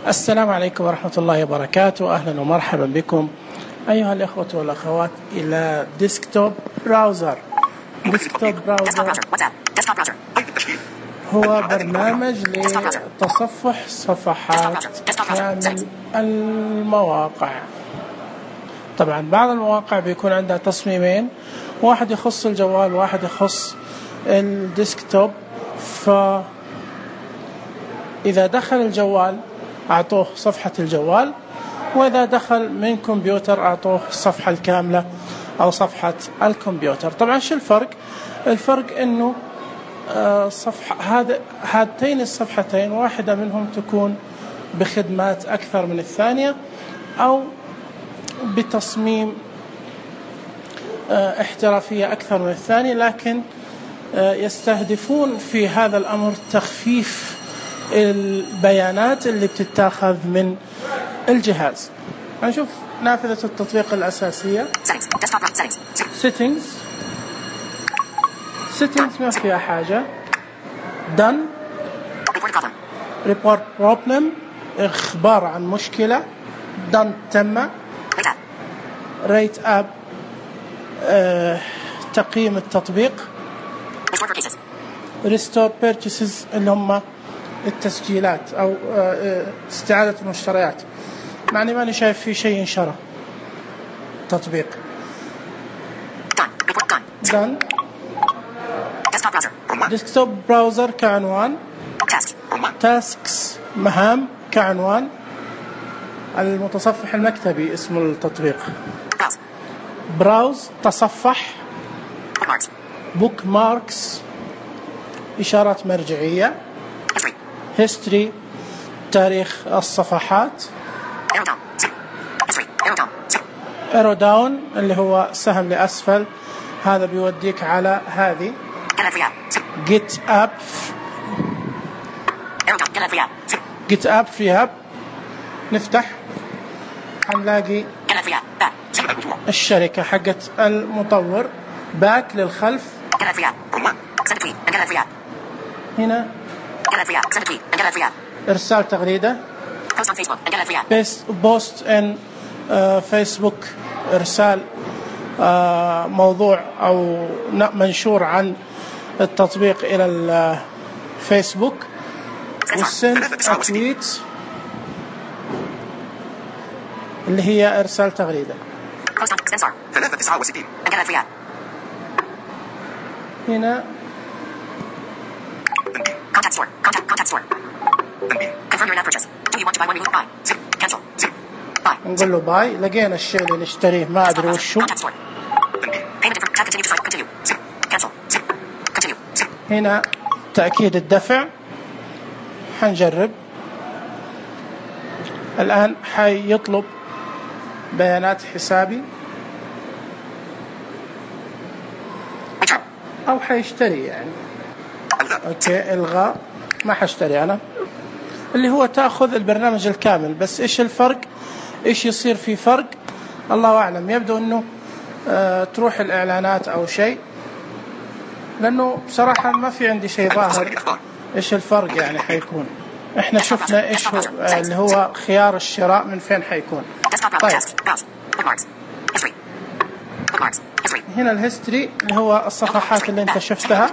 السلام عليكم ورحمة الله وبركاته. أهلا ومرحبا بكم أيها الأخوة والأخوات إلى ديسكتوب براوزر. ديسكتوب براوزر هو برنامج لتصفح صفحات كامل المواقع. طبعا بعض المواقع بيكون عندها تصميمين، واحد يخص الجوال وواحد يخص الديسكتوب. فإذا دخل الجوال أعطوه صفحة الجوال، وإذا دخل من كمبيوتر أعطوه الصفحة الكاملة أو صفحة الكمبيوتر. طبعا شو الفرق؟ الفرق إنه هاتين الصفحتين واحدة منهم تكون بخدمات أكثر من الثانية أو بتصميم احترافية أكثر من الثانية، لكن يستهدفون في هذا الأمر تخفيف البيانات اللي بتتاخذ من الجهاز. هنشوف نافذة التطبيق الأساسية. settings ما فيها حاجة. done report problem إخبار عن مشكلة. done تم. rate app تقييم التطبيق. restore purchases اللي هم التسجيلات أو استعادة المشتريات، معني ماني شايف في شيء انشرى تطبيق. done desktop browser كعنوان. tasks مهام كعنوان. المتصفح المكتبي اسم التطبيق. browse تصفح. bookmarks إشارات مرجعية. history تاريخ الصفحات. arrow down اللي هو سهم لأسفل، هذا بيوديك على هذه. get up في نفتح هنلاقي الشركة حقت المطور. back للخلف. هنا إرسال تغريدة. post in فيسبوك إرسال موضوع أو منشور عن التطبيق إلى الفيسبوك. send a tweet اللي هي إرسال تغريدة. هنا نقول له باي. لقينا الشيء اللي نشتريه ما أدري وشو. هنا تأكيد الدفع. حنجرب الآن. حيطلب بيانات حسابي أو حيشتري يعني. أوكي إلغاء. ما حشتري أنا. اللي هو تأخذ البرنامج الكامل، بس إيش الفرق؟ إيش يصير في فرق؟ الله أعلم. يبدو أنه تروح الإعلانات أو شيء، لأنه بصراحة ما في عندي شيء ظاهر إيش الفرق يعني حيكون. إحنا شفنا إيش هو اللي هو خيار الشراء من فين حيكون. طيب هنا الهيستوري اللي هو الصفحات اللي أنت شفتها.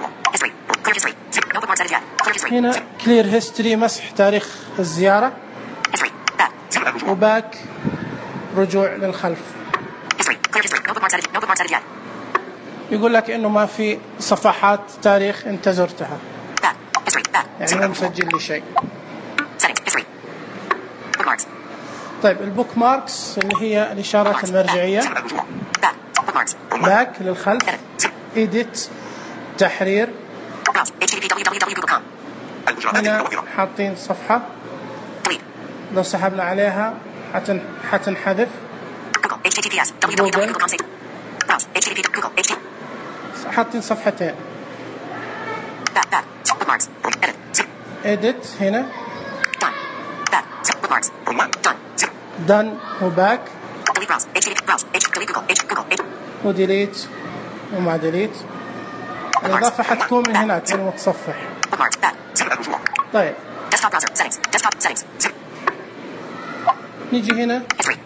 هنا كلير هيستوري مسح تاريخ الزيارة. وباك رجوع للخلف. يقول لك إنه ما في صفحات تاريخ أنت زرتها، يعني مو مسجل لي شيء. طيب البوك ماركس اللي هي الإشارات المرجعية. باك للخلف. إيديت تحرير. هنا حاطين صفحة لو سحبنا عليها حتنحذف. جوجل حاطين صفحتين. edit هنا. done وباك. وديليت ومع ديليت. الإضافة حتكون من هناك المتصفح. طيب نيجي هنا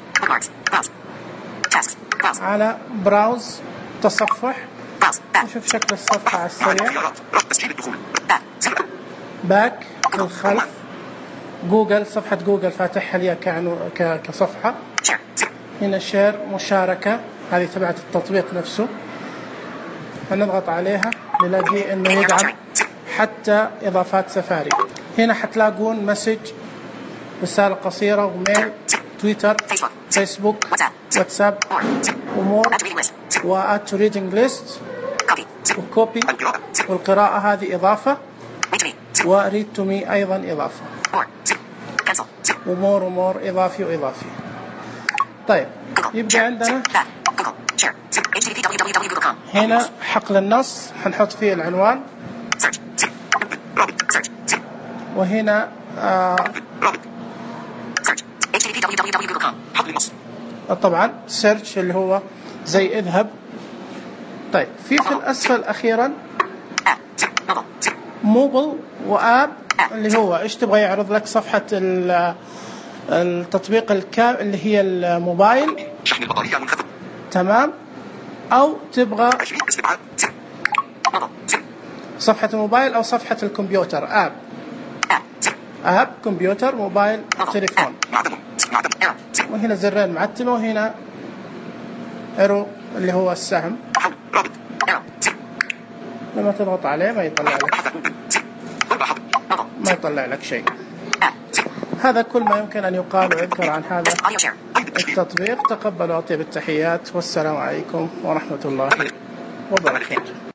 على براوز تصفح، نشوف شكل الصفحة على السريع. باك للخلف، جوجل، صفحة جوجل فاتحها لي كصفحة. هنا شير مشاركة، هذه تبعت التطبيق نفسه، هنضغط عليها نلاقي انه يدعم حتى اضافات سفاري. هنا حتلاقون مسج، رسالة قصيرة، وميل، تويتر، فيسبوك، واتساب، ومور، وآت تو ريدنج ليست، وكوبي، والقراءة هذه إضافة، وريد تو مي أيضا إضافة، ومور إضافي وإضافي. طيب يبقى عندنا هنا حقل النص، حنحط فيه العنوان، وهنا طبعا سيرش اللي هو زي اذهب. طيب في الأسفل أخيرا موبل وآب، اللي هو إيش تبغى يعرض لك صفحة التطبيق الكامل اللي هي الموبايل، تمام، أو تبغى صفحة الموبايل أو صفحة الكمبيوتر، آب كمبيوتر، موبايل، تليفون. وهنا زرين معتمة، وهنا إيرو اللي هو السهم، لما تضغط عليه ما يطلع لك شيء. هذا كل ما يمكن أن يقال ويذكر عن هذا التطبيق. تقبلوا أطيب التحيات، والسلام عليكم ورحمة الله وبركاته.